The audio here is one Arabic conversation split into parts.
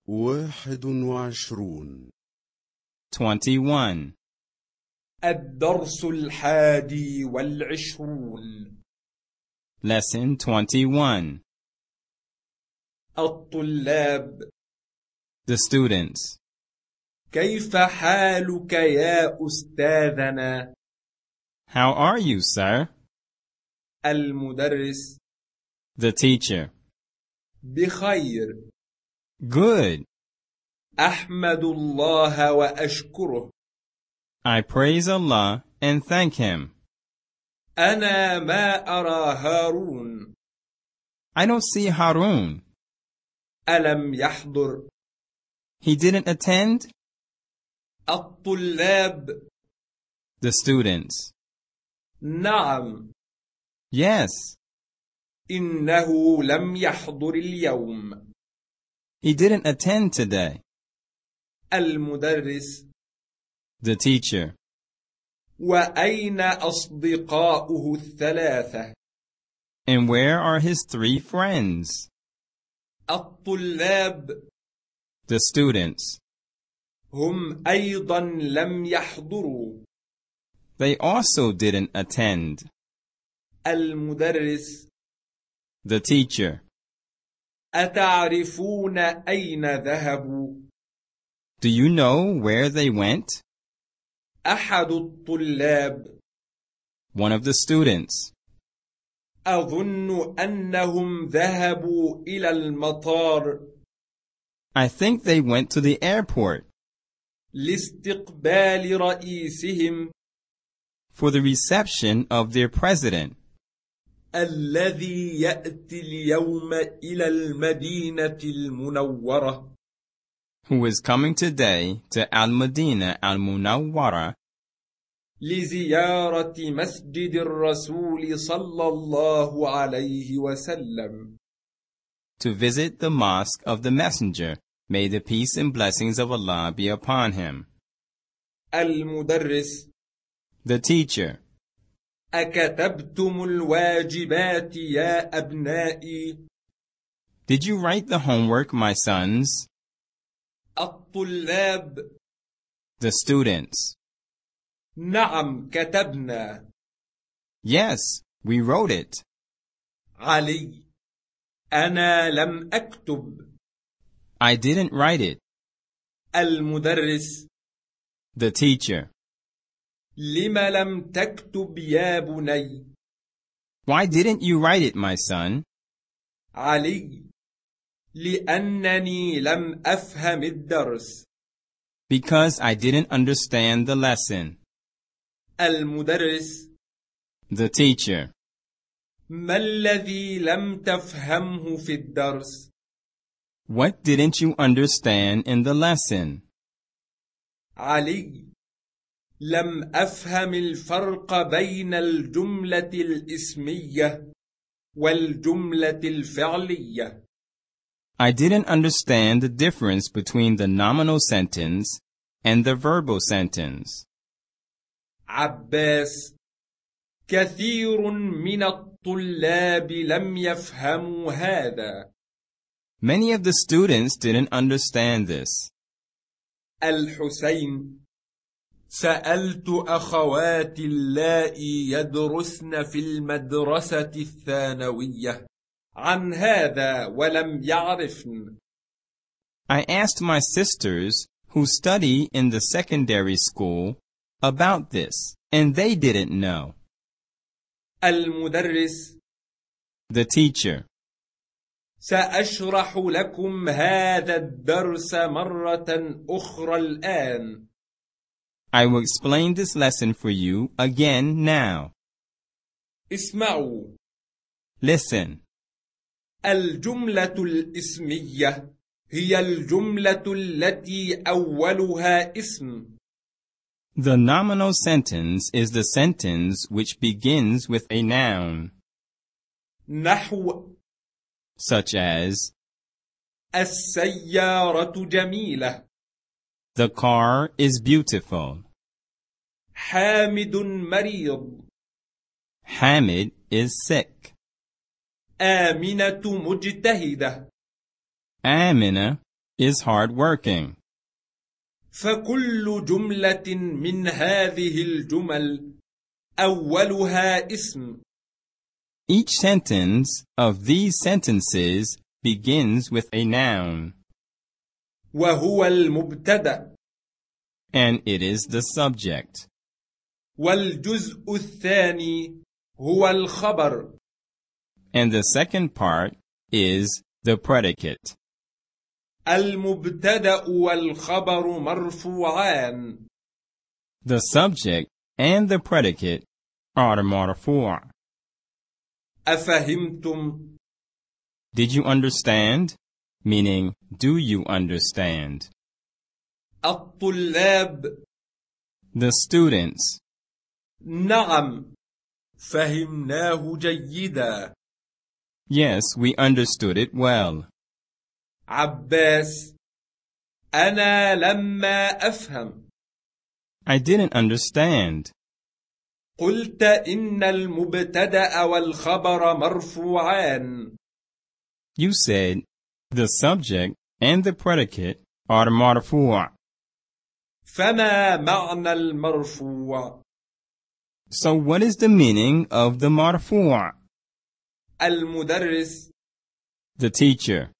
21 21. الدرس 21. Lesson 21. الطلاب. The students. كيف حالك يا أستاذنا؟ How are you, sir? المدرس. The teacher. بخير. Good. أحمد الله وأشكره. I praise Allah and thank Him. أنا ما أرى هارون. I don't see Harun. ألم يحضر؟ He didn't attend? الطلاب. The students. نعم. Yes. إنه لم يحضر اليوم. He didn't attend today. المدرس. The teacher. وأين أصدقاؤه الثلاثة؟ And where are his 3 friends? الطلاب. The students. هم أيضا لم يحضروا. They also didn't attend. المدرس. The teacher. أتعرفون أين ذهبوا؟ Do you know where they went? أحد الطلاب. One of the students. أظن أنهم ذهبوا إلى المطار. I think they went to the airport. لاستقبال رئيسهم. For the reception of their president. الذي يأتي اليوم إلى المدينة المنورة. Who is coming today to Al-Madinah Al-Munawwara. لزيارة مسجد الرسول صلى الله عليه وسلم. To visit the mosque of the messenger. May the peace and blessings of Allah be upon him. المدرس. The teacher. أكتبتم الواجبات يا أبنائي؟ Did you write the homework, my sons? الطلاب. The students. نعم كتبنا. Yes, we wrote it. علي. أنا لم أكتب. I didn't write it. المدرس. The teacher. لم لم تكتب يا بني؟ Why didn't you write it, my son? علي. لأنني لم أفهم الدرس. Because I didn't understand the lesson. المدرس. The teacher. ما الذي لم تفهمه في الدرس؟ What didn't you understand in the lesson? علي. لم أفهم الفرق بين الجملة الاسمية والجملة الفعلية. I didn't understand the difference between the nominal sentence and the verbal sentence. عباس. كثير من الطلاب لم يفهموا هذا. Many of the students didn't understand this. الحسين. سألت أخواتي اللائي يدرسن في المدرسة الثانوية عن هذا ولم يعرفن. I asked my sisters who study in the secondary school about this, and they didn't know. المدرس. The teacher. سأشرح لكم هذا الدرس مرة أخرى الآن. I will explain this lesson for you again now. اسمعوا. Listen. الجملة الاسمية هي الجملة التي أولها اسم. The nominal sentence is the sentence which begins with a noun. نحو. Such as, السيارة جميلة. the car is beautiful. حامد مريض. Hamid is sick. آمنة مجتهدة. Amina is hardworking. فكل جملة من هذه الجمل أولها اسم. Each sentence of these sentences begins with a noun, وهو المبتدأ. and it is the subject. والجزء الثاني هو الخبر. And the second part is the predicate. المبتدأ والخبر مرفوعان. The subject and the predicate are مرفوع. أفهمتم؟ Did you understand? Meaning, do you understand? الطلاب. The students. نعم، فهمناه جيدا. Yes, we understood it well. عباس: أنا لما أفهم. I didn't understand. قلت إن المبتدأ والخبر مرفوعان. You said, the subject and the predicate are مرفوع. فما معنى المرفوع؟ So what is the meaning of the مرفوع? المدرس. The teacher.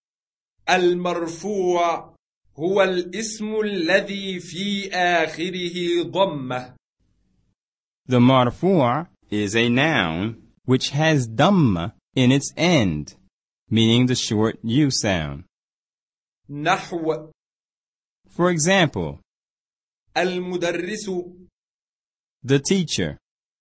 المرفوع هو الاسم الذي في آخره ضمة. The مرفوع is a noun which has dhamma in its end, meaning the short U sound. نحو: For example, المدرس. the teacher,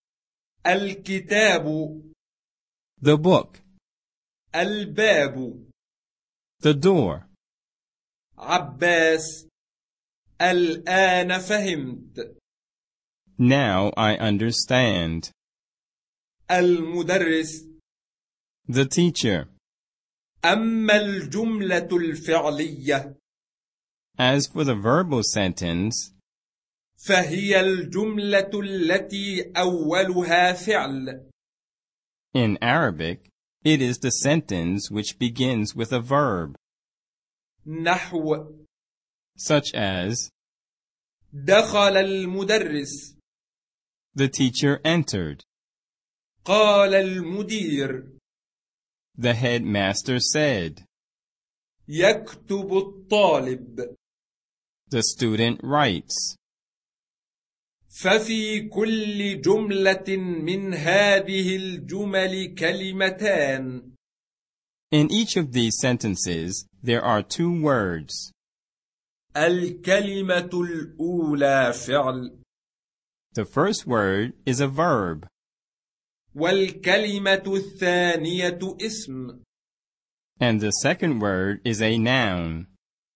الكتاب. the book, الباب. the door. عباس: الآن فهمت. Now I understand. المدرس. The teacher. أما الجملة الفعلية As for the verbal sentence, فهي الجملة التي أولها فعل. in Arabic, it is the sentence which begins with a verb, نحو: such as, دخل المدرس. the teacher entered, قال المدير. the headmaster said, يكتب الطالب. the student writes. ففي كل جملة من هذه الجمل كلمتان. In each of these sentences, there are two words. الكلمة الأولى فعل. The first word is a verb, والكلمة الثانية اسم. and the second word is a noun.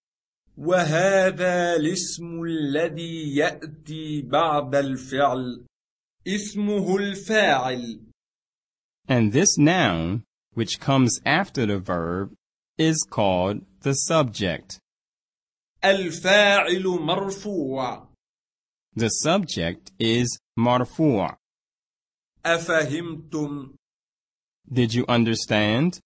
وهذا الاسم الذي يأتي بعد الفعل اسمه الفاعل. And this noun, which comes after the verb, is called the subject. الفاعل مرفوع. The subject is مرفوع. أفهمتم؟ Did you understand?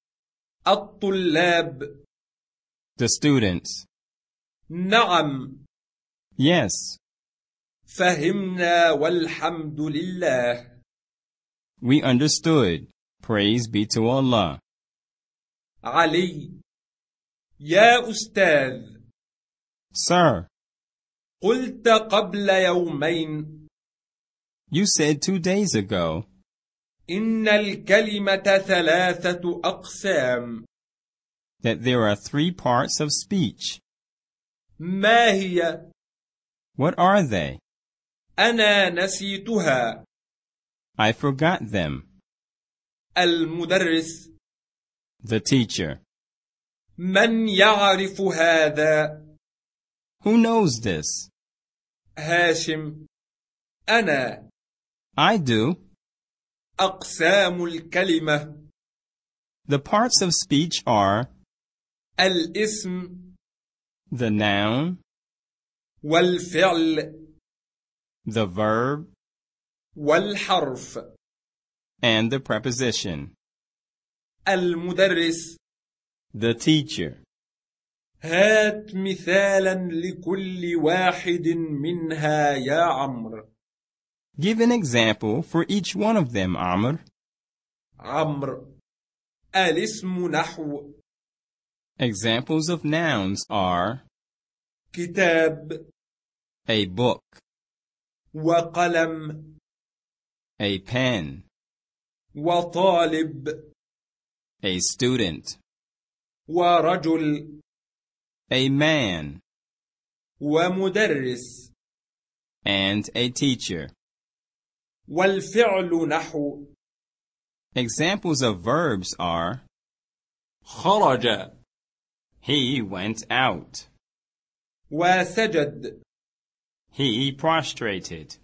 الطلاب. The students. نعم، Yes, فهمنا والحمد لله. we understood. Praise be to Allah. علي: يا أستاذ، Sir, قلت قبل يومين you said 2 days ago إن الكلمة 3 أقسام. that there are 3 parts of speech. ما هي؟ What are they? أنا نسيتها. I forgot them. المدرس. The teacher. من يعرف هذا؟ Who knows this? هاشم: أنا. I do. أقسام الكلمة: The parts of speech are الاسم the noun, والفعل the verb, والحرف. and the preposition. المدرس. The teacher. هات مثالا لكل واحد منها يا عمرو. Give an example for each one of them, Amr. عمرو: الاسم نحو. Examples of nouns are كتاب a book, وقلم a pen, وطالب a student, ورجل a man, ومدرس. and a teacher. والفعل نحو. Examples of verbs are خرج he went out, وسجد he prostrated,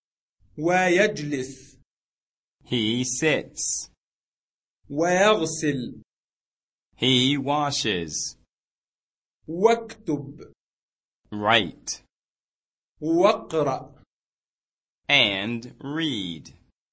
ويجلس he sits, ويغسل. he washes, واكتب write, واقرأ. and read.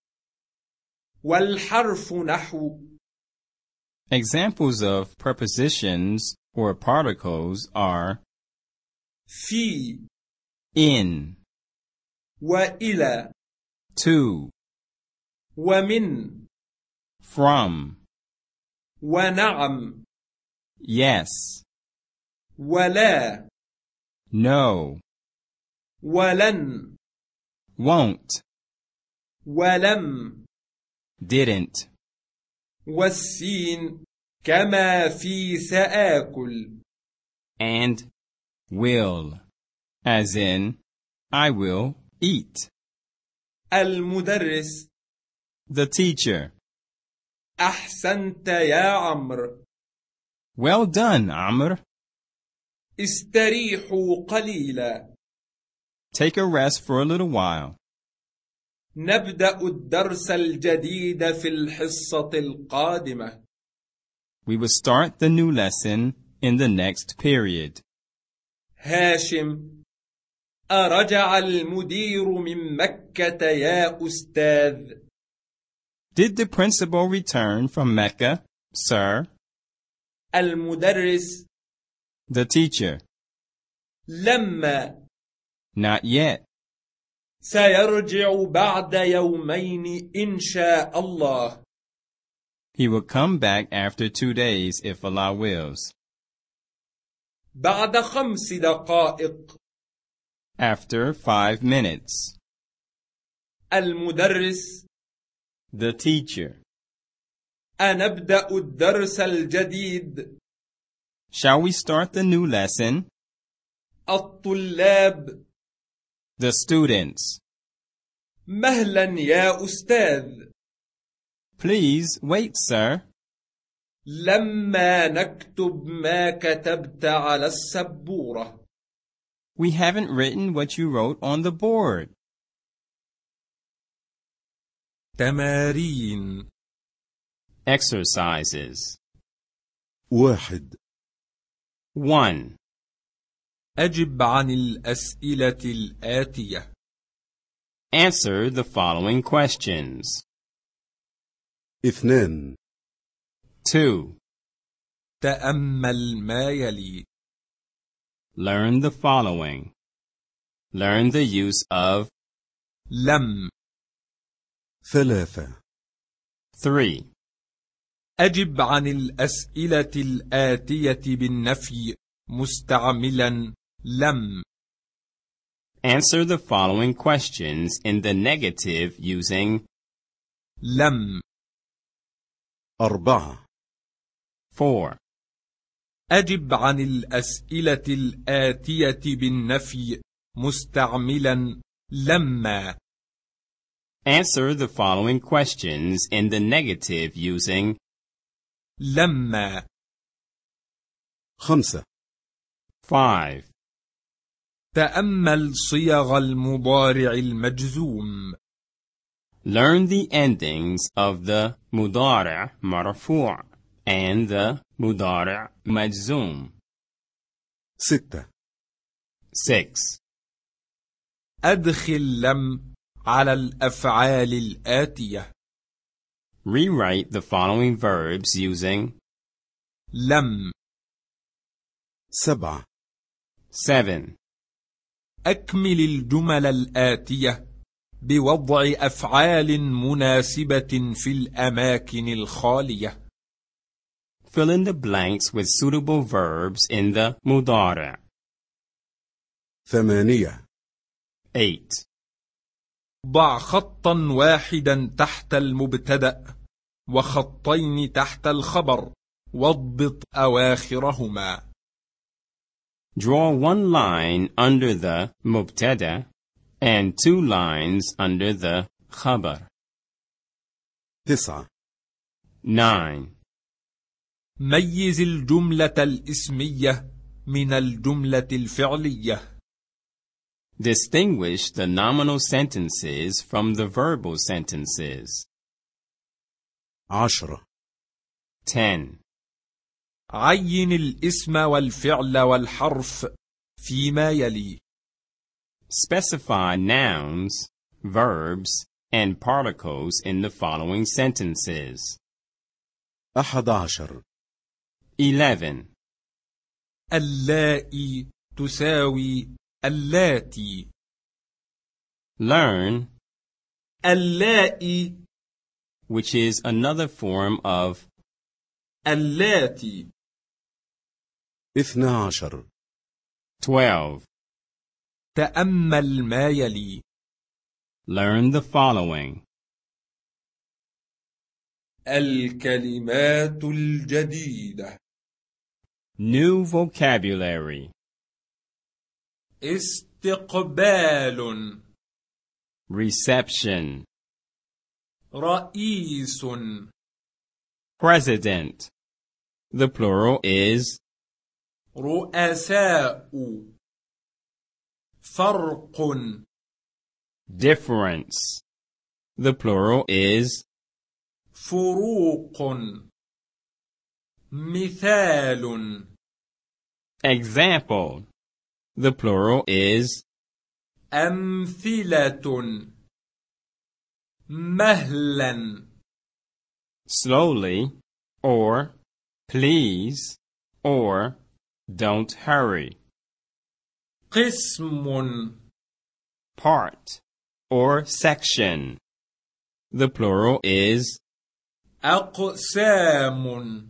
والحرف نحو. Examples of prepositions or particles are في in, وإلى to, ومن from, ونعم yes, ولا no, ولن won't, ولم. didn't, والسين كما في سآكل. and will, as in I will eat. المدرس: The teacher. أحسنت يا عمرو. Well done, Amr. استريحوا قليلا. Take a rest for a little while. نبدأ الدرس الجديد في الحصة القادمة. We will start the new lesson in the next period. هاشم: أرجع المدير من مكة يا أستاذ؟ Did the principal return from Mecca, sir? المدرس: The teacher. لما. Not yet. سيرجع بعد يومين إن شاء الله. He will come back after 2 days if Allah wills. بعد 5 دقائق. After 5 minutes. المدرس: The teacher. أنبدأ الدرس الجديد. Shall we start the new lesson? الطلاب: The students. مهلا يا أستاذ. Please wait, sir. لما نكتب ما كتبت على السبورة. We haven't written what you wrote on the board. تمارين. Exercises. 1. 1. أجب عن الأسئلة الآتية. Answer the following questions. 2. 2. تأمل ما يلي. Learn the following. Learn the use of لم. 3. 3. أجب عن الأسئلة الآتية بالنفي مستعملا لم. Answer the following questions in the negative using لم. 4. 4. أجب عن الأسئلة الآتية بالنفي مستعملا لما. Answer the following questions in the negative using لما. 5. 5. تأمل صيغ المضارع المجزوم. Learn the endings of the mudari' marfu' and the mudari' majzoom. 6. 6. أدخل لم على الأفعال الآتية. Rewrite the following verbs using لم. 7. 7. أكمل الجمل الآتية بوضع أفعال مناسبة في الأماكن الخالية. Fill in the blanks with suitable verbs in the مضارع. 8. 8. ضع خطا واحدا تحت المبتدأ وخطين تحت الخبر واضبط أواخرهما. Draw one line under the مبتدأ and 2 lines under the خبر. 9. 9. ميز الجملة الاسمية من الجملة الفعلية. Distinguish the nominal sentences from the verbal sentences. 10. 10. عين الاسم والفعل والحرف فيما يلي. Specify nouns, verbs, and particles in the following sentences. 11. 11. اللائي تساوي اللاتي. Learn, اللائي which is another form of اللاتي. 12. 12. تأمل ما يلي. Learn the following. الكلمات الجديدة. New vocabulary. استقبال. Reception. رئيس. President. The plural is رؤساء. فرق. difference. The plural is فروق. مثال. example. The plural is أمثلة. مهلا. slowly, or please, or don't hurry. قسم. Part, or section. The plural is أقسام.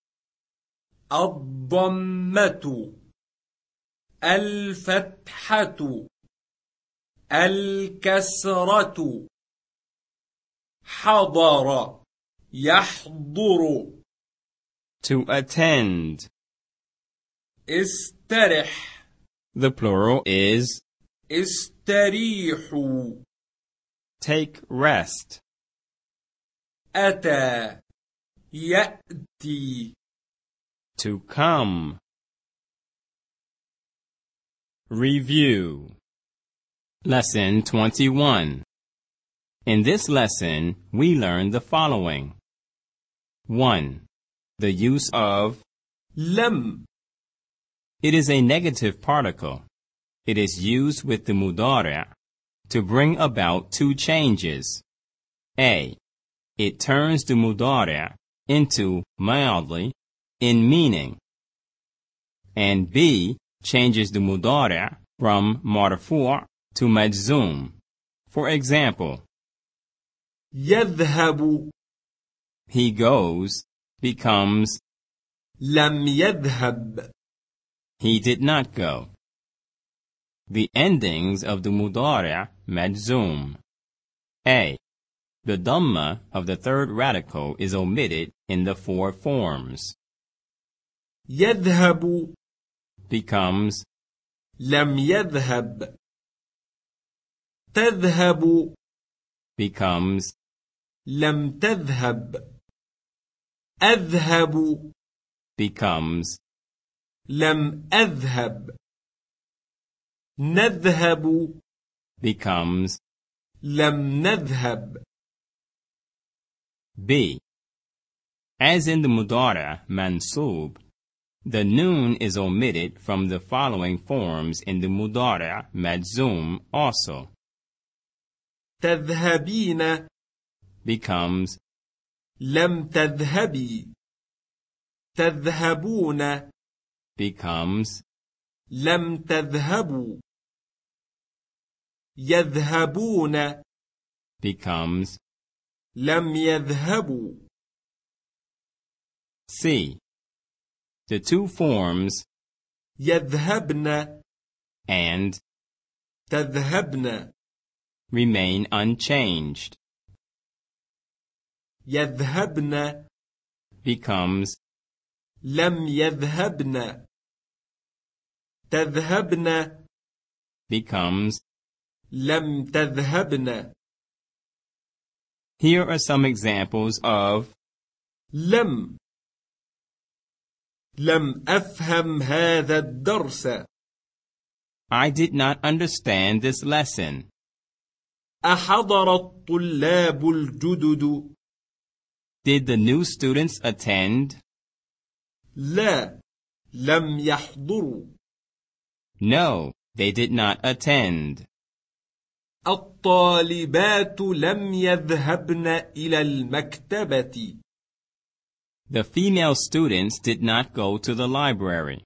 الضمة. الفتحة. الكسرة. حضر. يحضر. to attend. استرح. The plural is استريحوا. take rest. أتى. يأتي. To come. Review. Lesson 21. In this lesson, we learned the following. 1. The use of لم. It is a negative particle. It is used with the mudari' to bring about 2 changes. A. It turns the mudari' into mildly in meaning. And B. Changes the mudari' from marfu' to majzoom. For example, يذهب. he goes becomes لم يذهب. he did not go. The endings of the mudari' majzoom. A. The dhamma of the third radical is omitted in the 4 forms. يذهب. Becomes لم يذهب. تذهب. becomes لم تذهب. أذهب. becomes لم أذهب. نذهب. becomes لم نذهب. B. As in the mudari' mansub, the noon is omitted from the following forms in the mudari' majzoom also. تذهبين. Becomes لم تذهبي. تذهبون. becomes لم تذهبوا. يذهبون becomes لم يذهبوا. C. The two forms يذهبن and تذهبن. remain unchanged. يذهبن Becomes لم يذهبن. تذهبن becomes. لم تذهبن. Here are some examples of لم أفهم هذا الدرس. I did not understand this lesson. أحضر الطلاب الجدد. Did the new students attend? لا، لم يحضروا. No, they did not attend. الطالبات لم يذهبن إلى المكتبة. The female students did not go to the library.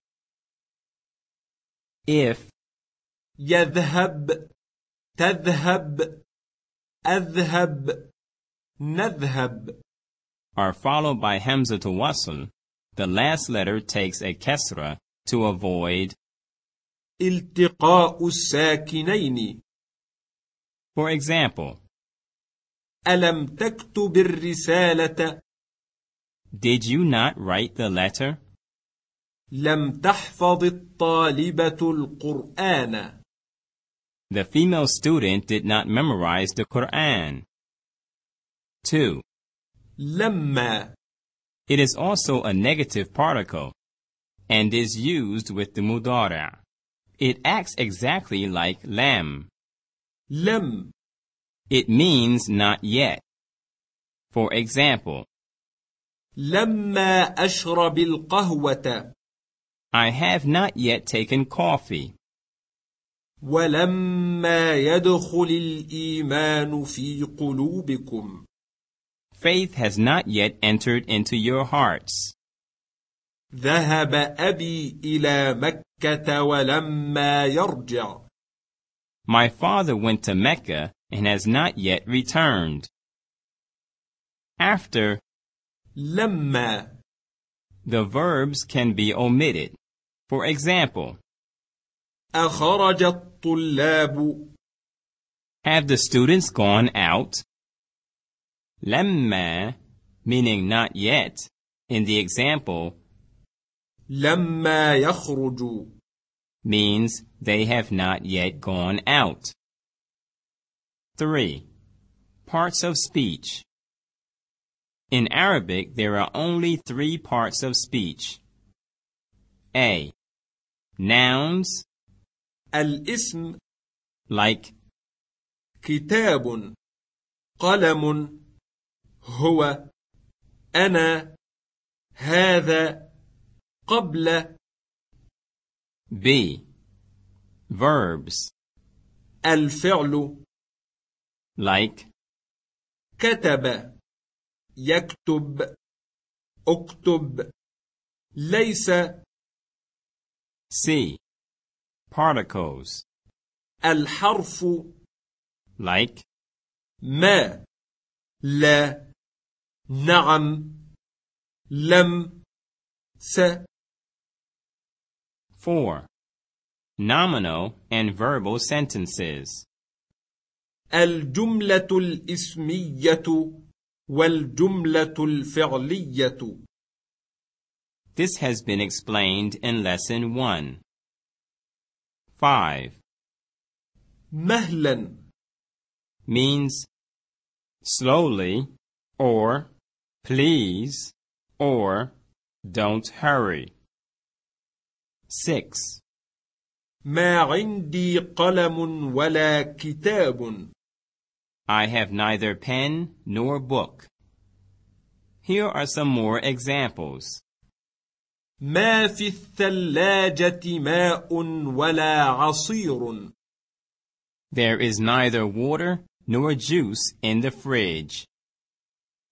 If يذهب تذهب أذهب نذهب are followed by hamzatul wasl, the last letter takes a kasra to avoid. التقاء الساكنين. For example, ألم تكتب الرسالة؟ did you not write the letter? لم تحفظ الطالبة القرآن. The female student did not memorize the Quran. 2. لما It is also a negative particle and is used with the mudara'. It acts exactly like lam. لم It means not yet. For example, لما أشرب القهوة. I have not yet taken coffee. ولما يدخل الإيمان في قلوبكم. Faith has not yet entered into your hearts. ذهب أبي إلى مكة ولما يرجع. My father went to Mecca and has not yet returned. After لما the verbs can be omitted. For example, أخرج الطلاب. have the students gone out? لما, meaning not yet, in the example, لما يخرج. means they have not yet gone out. 3. Parts of speech. In Arabic, there are only 3 parts of speech. A. Nouns, الاسم like كتاب قلم هو أنا هذا قبل. B. Verbs, الفعل like كتب يكتب اكتب ليس. C. Particles, الحرف like ما لا نعم لم س. 4. Nominal and verbal sentences. الجملة الاسمية والجملة الفعلية. This has been explained in Lesson 1. 5. مهلا Means slowly, or please, or don't hurry. 6. ما عندي قلم ولا كتاب. I have neither pen nor book. Here are some more examples. ما في الثلاجة ماء ولا عصير. There is neither water nor juice in the fridge.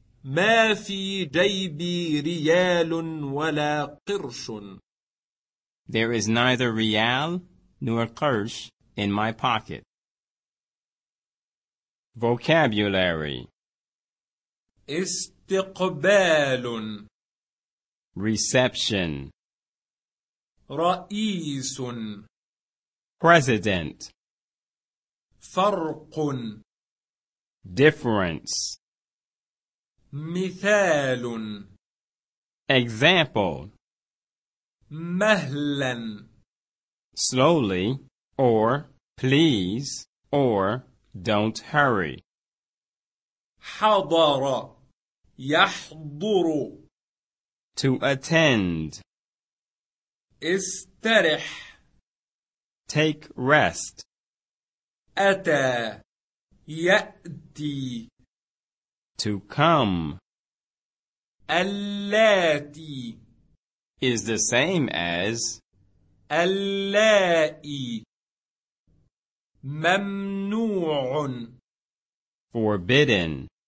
ما في جيبي ريال ولا قرش. There is neither rial nor qursh in my pocket. Vocabulary: استقبال reception, رئيس president, فرق difference, مثال example, مهلا slowly, or please, or don't hurry. حضر يحضر To attend, استرح take rest, أتى يأتي to come, اللاتي is the same as اللائي ممنوع forbidden.